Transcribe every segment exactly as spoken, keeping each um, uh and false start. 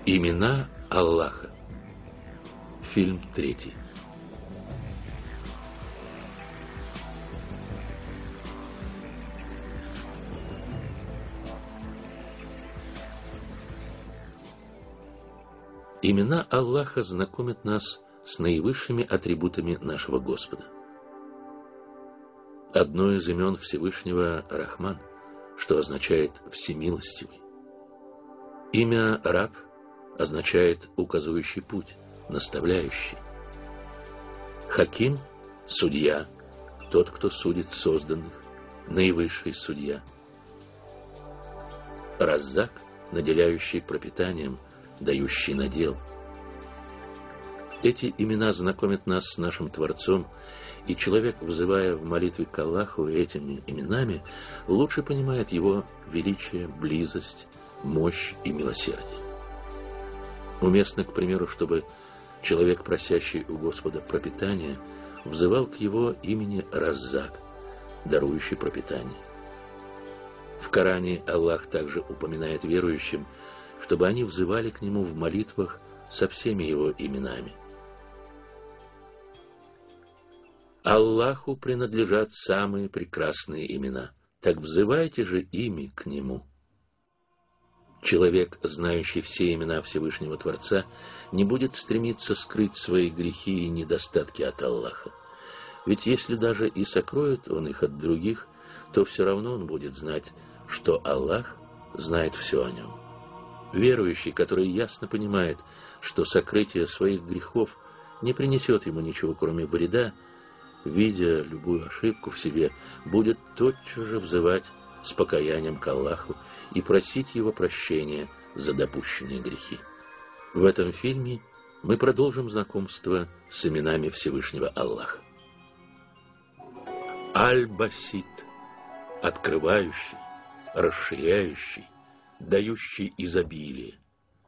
Имена Аллаха. Фильм третий. Имена Аллаха знакомят нас с наивысшими атрибутами нашего Господа. Одно из имен Всевышнего — Рахман, что означает «всемилостивый». Имя Раб означает «указывающий путь», «наставляющий». Хаким — судья, тот, кто судит созданных, наивысший судья. Раззак — наделяющий пропитанием, дающий надел. Эти имена знакомят нас с нашим Творцом, и человек, взывая в молитве к Аллаху этими именами, лучше понимает его величие, близость, мощь и милосердие. Уместно, к примеру, чтобы человек, просящий у Господа пропитание, взывал к его имени Раззак, дарующий пропитание. В Коране Аллах также упоминает верующим, чтобы они взывали к Нему в молитвах со всеми Его именами. Аллаху принадлежат самые прекрасные имена, так взывайте же ими к Нему. Человек, знающий все имена Всевышнего Творца, не будет стремиться скрыть свои грехи и недостатки от Аллаха. Ведь если даже и сокроет он их от других, то все равно он будет знать, что Аллах знает все о нем. Верующий, который ясно понимает, что сокрытие своих грехов не принесет ему ничего, кроме вреда, видя любую ошибку в себе, будет тотчас же взывать с покаянием к Аллаху и просить Его прощения за допущенные грехи. В этом фильме мы продолжим знакомство с именами Всевышнего Аллаха. Аль-Басит — открывающий, расширяющий, дающий изобилие.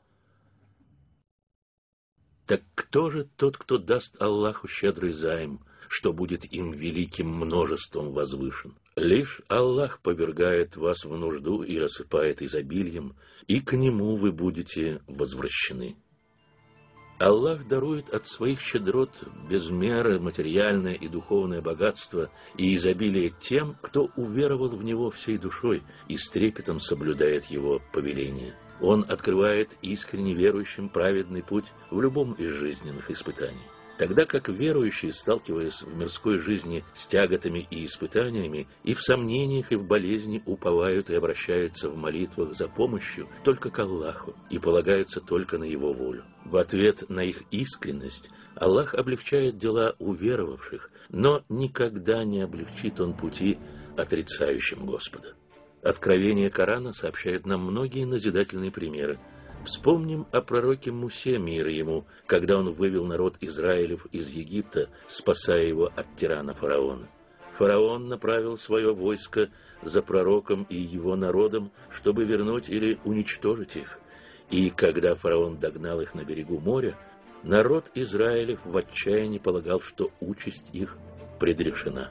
Так кто же тот, кто даст Аллаху щедрый займ, что будет им великим множеством возвышен? Лишь Аллах повергает вас в нужду и осыпает изобилием, и к Нему вы будете возвращены. Аллах дарует от своих щедрот без меры материальное и духовное богатство и изобилие тем, кто уверовал в Него всей душой и с трепетом соблюдает Его повеления. Он открывает искренне верующим праведный путь в любом из жизненных испытаний. Тогда как верующие, сталкиваясь в мирской жизни с тяготами и испытаниями, и в сомнениях, и в болезни, уповают и обращаются в молитвах за помощью только к Аллаху и полагаются только на Его волю. В ответ на их искренность Аллах облегчает дела уверовавших, но никогда не облегчит Он пути отрицающим Господа. Откровения Корана сообщают нам многие назидательные примеры. Вспомним о пророке Мусе, мир ему, когда он вывел народ Израилев из Египта, спасая его от тирана фараона. Фараон направил свое войско за пророком и его народом, чтобы вернуть или уничтожить их. И когда фараон догнал их на берегу моря, народ Израилев в отчаянии полагал, что участь их предрешена.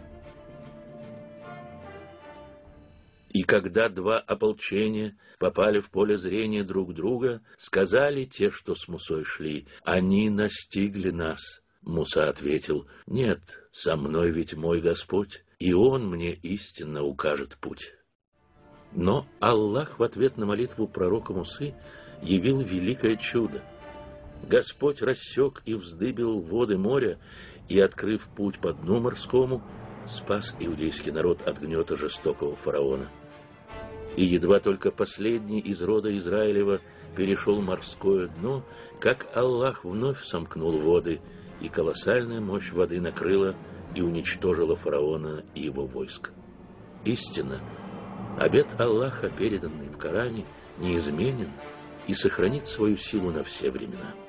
И когда два ополчения попали в поле зрения друг друга, сказали те, что с Мусой шли: «Они настигли нас». Муса ответил: «Нет, со мной ведь мой Господь, и Он мне истинно укажет путь». Но Аллах в ответ на молитву пророка Мусы явил великое чудо. Господь рассек и вздыбил воды моря, и, открыв путь по дну морскому, спас иудейский народ от гнета жестокого фараона. И едва только последний из рода Израилева перешел морское дно, как Аллах вновь сомкнул воды, и колоссальная мощь воды накрыла и уничтожила фараона и его войско. Истинно, обет Аллаха, переданный в Коране, неизменен и сохранит свою силу на все времена.